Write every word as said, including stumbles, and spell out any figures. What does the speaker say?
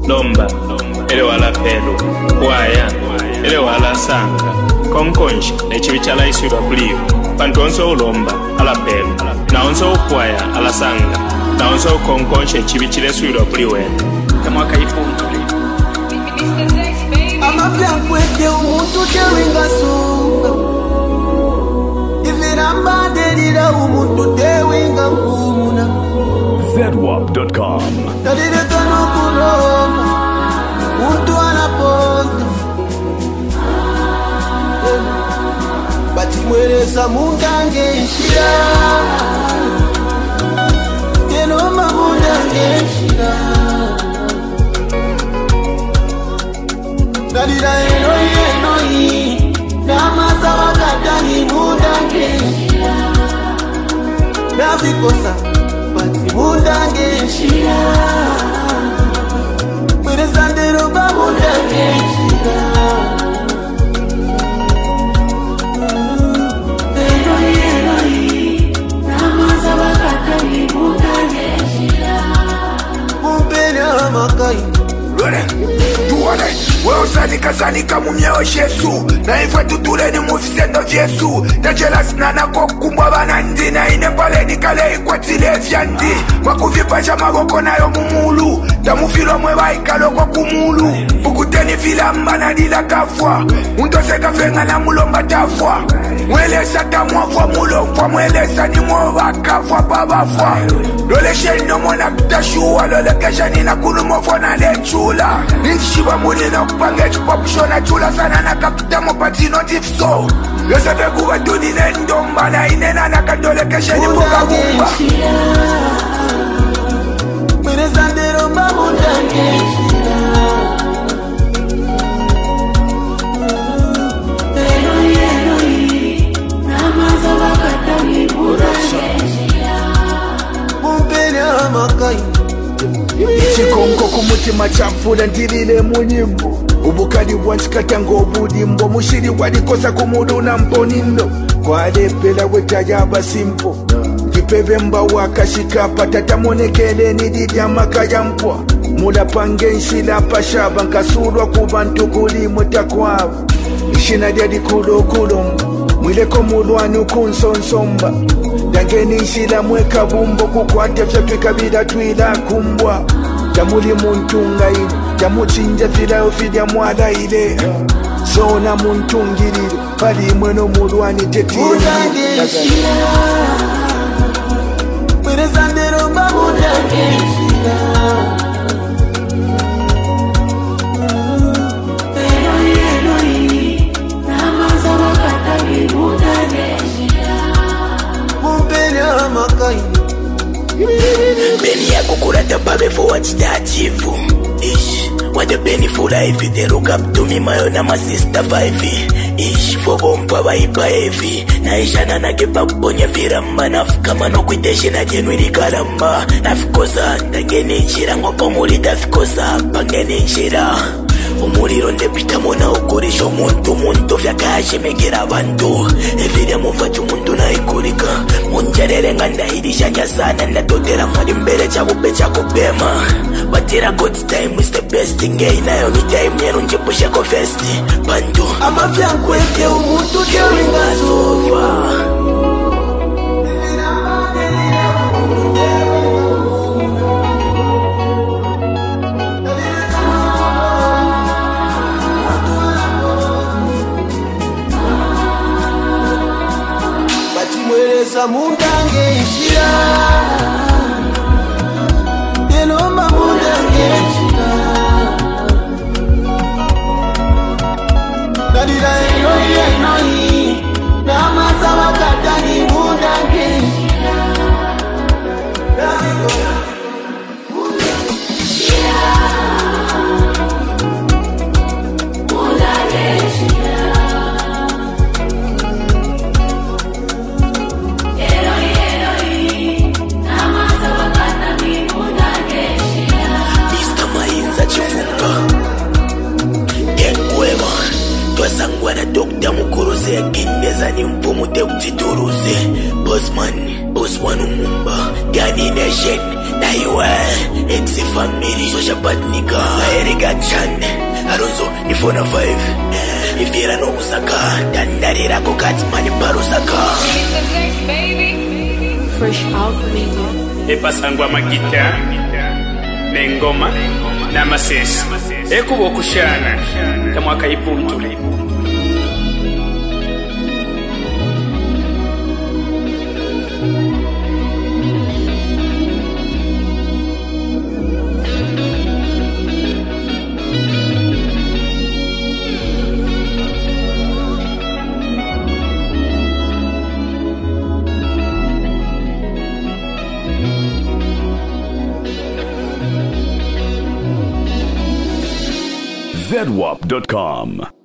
lomba ele wala pelo waya ele wala sanga konkonji nechibi chala isura kuliyo bantu onso lomba ala pelo na onso kwaya ala sanga na onso konkonji chibi chile isura kuliyo kama kaifuntuli amavya kwete umuntu tewinga sunga iviramba derira umuntu tewinga kumuna zedwap dot com Tadire kanu kuroma Utu anaponda Bati mwereza mundange ishira Yenoma mundange ishira Tadira enoi enoi Namaza wakatani mundange ishira Navikosa Bati mundange ishira Mwereza ndero ba mundange ishira Enoi enoi Namaza wakatani mundange ishira Mumpere amakai Lore, tuwane Wewe usanika zanika mumyeo Jesu Na ifa tutureni mufisendo Jesu Tajela sinana kukumbwa banandi Na ine pale nikale ikwatile vyandi Wakuvipacha magoko nayo mumulu Tamufilo mwewa ikalo kwa kumulu Bukuteni filamba na dila kafwa Undoseka fenga na mulomba tafwa Mwelesa tamwafwa mulomfwa Mwelesa ni mwa kafwa babafwa Lole sheno mwana kutashuwa Lole kesha nina kulumofwa na lechula Nishiba muli na kupange chupapusho chula sana na kapita mopatino tifso Yose vekuwa duni nendomba na inena na kandole kesha ni poka bumba Mwereza ndero mba mundange ishira Enoi enoi Namaza wakatani mundange ishira Mumpere amakai Chikonko kumutima chamfula ndilile munyimbo Ubukali wanchikata ngobudimbo Mushiri walikosa kumudu na mponindo Kwa lepela wetayaba simpo Kipebe mba wakashika patata monekele nididi amaka yampwa Mula pange nshila pashaba Nkasurwa kubantu kuli mutakwava Ishina diadi kulo kulomba Mwileko mulwani kunsonsomba Dangeni nshila mweka bumbo Kukwate fyatwika bila twila kumbwa Tamuli muntunga ile Tamuchinja filayo filya mwala ile Zona muntungirire Pali mweno mulwani tetiri Mundange ishira Mwereza ndero mba mundange ishira Enoi enoi Namaza wakatani mundange ishira Mumpere amakai Beni yako kurata babe for what's that chifu Ish, what the Benny for life they look up to me my own and my sister five Ish, for bomba waipa heavy Naisha na nagepa kuponya viramba Nafuka mano kuiteshi na jenuili kalamba Nafikosa, ndangeni nchira Ngopo muli tafikosa, pangeni nchira Umuriro ndepita mona ukurisha Muntu muntu vyakashi megira bantu Evire mufatu muntu na ikurika Munjarere nga ndahidisha nyasana Natotera mwadi mbele chakupe chakupema Watira God's time is the best thing Inayo mi time yenu njepusha ko fest Bantu Amafya nkweke umuntu tewinga Sofa Mwereza mundange ishira Yenoma mundange ishira Nadira enoi enoi Namaza wakatani mundange ishira Mundange ishira Mundange ishira Twasangwa na dokta mukuruze Yakineza ni mfumu te kutituruze Bossman, Bossman Umumba, Gani Nation, Naiwa, Exi Family, Social Patnika, Erika Chan, Alonso, Ifona five, Ifira no Usaka, Dandarira Kokatmani Parusaka. Fresh out Mega. Epasangwa magita, Nengoma, Namasis, Ekubo Kushana, Tamwaka Ipuntu. Z W A P dot com